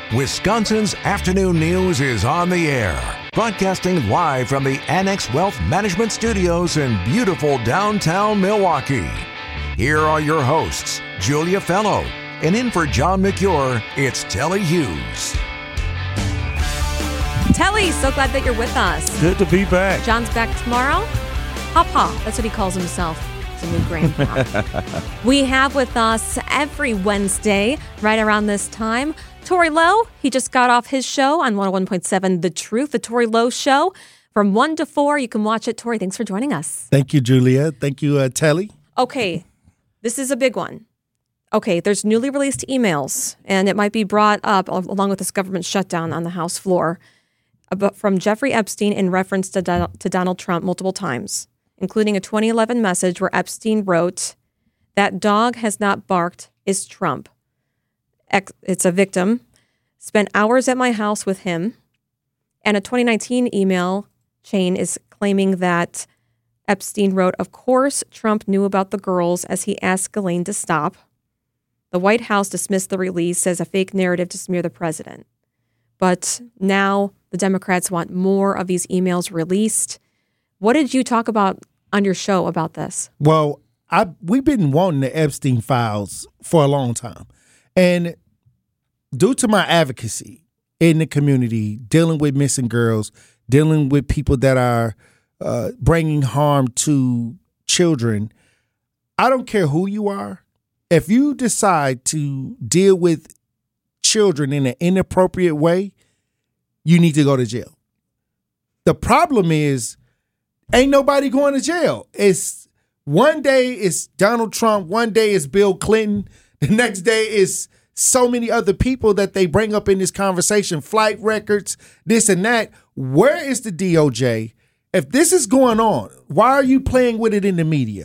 Wisconsin's afternoon news is on the air, broadcasting live from the Annex Wealth Management Studios in beautiful downtown Milwaukee. Here are your hosts, Julia Fellow, and in for John McCure, it's Telly Hughes. Telly, so glad that you're with us. Good to be back. John's back tomorrow. Papa, that's what he calls himself. He's a new grandpa. We have with us every Wednesday, right around this time, Tori Lowe. He just got off his show on 101.7 The Truth, the Tori Lowe Show. From 1 to 4, you can watch it. Tori, thanks for joining us. Thank you, Julia. Thank you, Telly. Okay, this is a big one. Okay, there's newly released emails, and it might be brought up along with this government shutdown on the House floor, from Jeffrey Epstein in reference to Donald Trump multiple times, including a 2011 message where Epstein wrote, "That dog has not barked is Trump." It's a victim. Spent hours at my house with him. And a 2019 email chain is claiming that Epstein wrote, "Of course, Trump knew about the girls as he asked Ghislaine to stop." The White House dismissed the release as a fake narrative to smear the president. But now the Democrats want more of these emails released. What did you talk about on your show about this? Well, we've been wanting the Epstein files for a long time. And due to my advocacy in the community, dealing with missing girls, dealing with people that are bringing harm to children, I don't care who you are. If you decide to deal with children in an inappropriate way, you need to go to jail. The problem is, ain't nobody going to jail. It's one day it's Donald Trump, one day it's Bill Clinton, the next day is so many other people that they bring up in this conversation, flight records, this and that. Where is the DOJ? If this is going on, why are you playing with it in the media?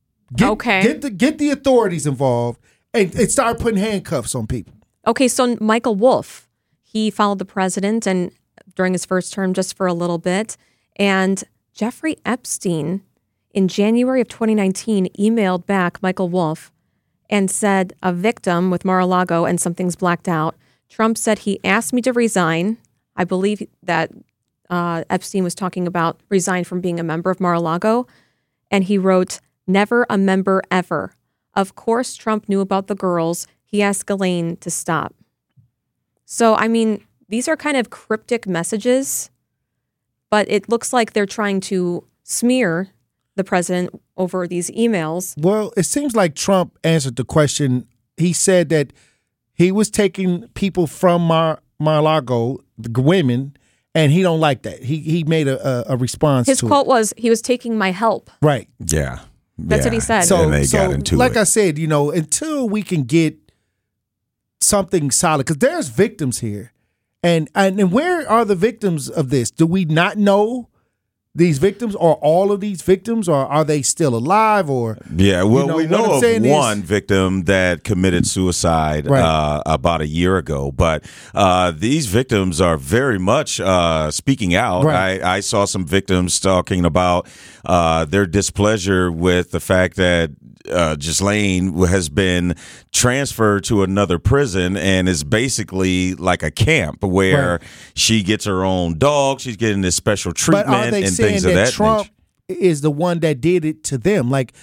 Get the authorities involved and start putting handcuffs on people. Okay, so Michael Wolff, he followed the president and during his first term just for a little bit. And Jeffrey Epstein in January of 2019 emailed back Michael Wolff and said, "A victim with Mar-a-Lago and something's blacked out. Trump said he asked me to resign." I believe that Epstein was talking about resign from being a member of Mar-a-Lago. And he wrote, "Never a member ever. Of course, Trump knew about the girls. He asked Ghislaine to stop." So, I mean, these are kind of cryptic messages, but it looks like they're trying to smear the president over these emails. Well, it seems like Trump answered the question. He said that he was taking people from Mar-a-Lago, the women, and he don't like that. He made a response to it. His quote was, "He was taking my help." Right. Yeah. That's what he said. So, and they got into like it. I said, until we can get something solid, because there's victims here. And where are the victims of this? Do we not know these victims, or all of these victims, or are they still alive? Or yeah, well, we know of one is, victim that committed suicide about a year ago, but these victims are very much speaking out. Right. I saw some victims talking about their displeasure with the fact that Ghislaine has been transferred to another prison and is basically like a camp where she gets her own dog. She's getting this special treatment but are they and saying things of that that Trump nature. Is the one that did it to them? Like,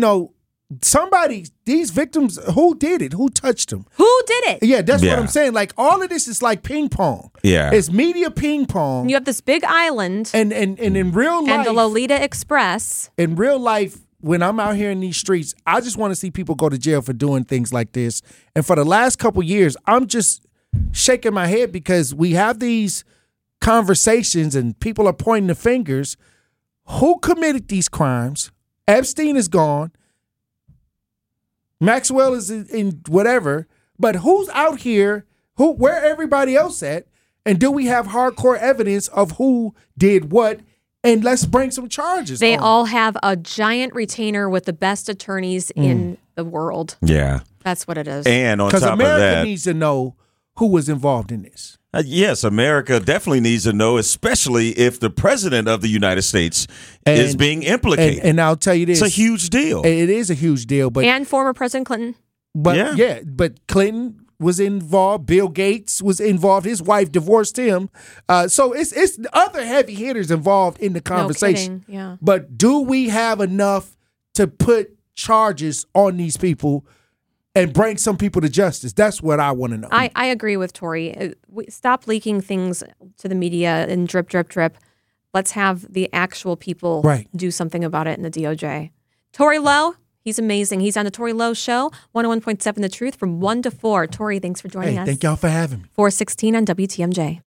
these victims, who did it? Who touched them? Who did it? Yeah, that's what I'm saying. Like, all of this is like ping pong. Yeah. It's media ping pong. You have this big island. And in real life. And the Lolita Express. In real life, when I'm out here in these streets, I just want to see people go to jail for doing things like this. And for the last couple years, I'm just shaking my head because we have these conversations and people are pointing the fingers. Who committed these crimes? Epstein is gone. Maxwell is in whatever. But who's out here? Where everybody else at? And do we have hardcore evidence of who did what? And let's bring some charges. They all have a giant retainer with the best attorneys in the world. Yeah. That's what it is. And on top because of America that, needs to know who was involved in this. Yes, America definitely needs to know, especially if the president of the United States is being implicated. And I'll tell you this. It's a huge deal. It is a huge deal. But and former President Clinton. But but Clinton was involved. Bill Gates was involved. His wife divorced him. So it's other heavy hitters involved in the conversation. No kidding. Yeah. But do we have enough to put charges on these people and bring some people to justice? That's what I want to know. I agree with Tori. Stop leaking things to the media and drip, drip, drip. Let's have the actual people do something about it in the DOJ. Tori Lowe, he's amazing. He's on the Tori Lowe Show, 101.7 The Truth from 1 to 4. Tori, thanks for joining us. Thank y'all for having me. 4:16 on WTMJ.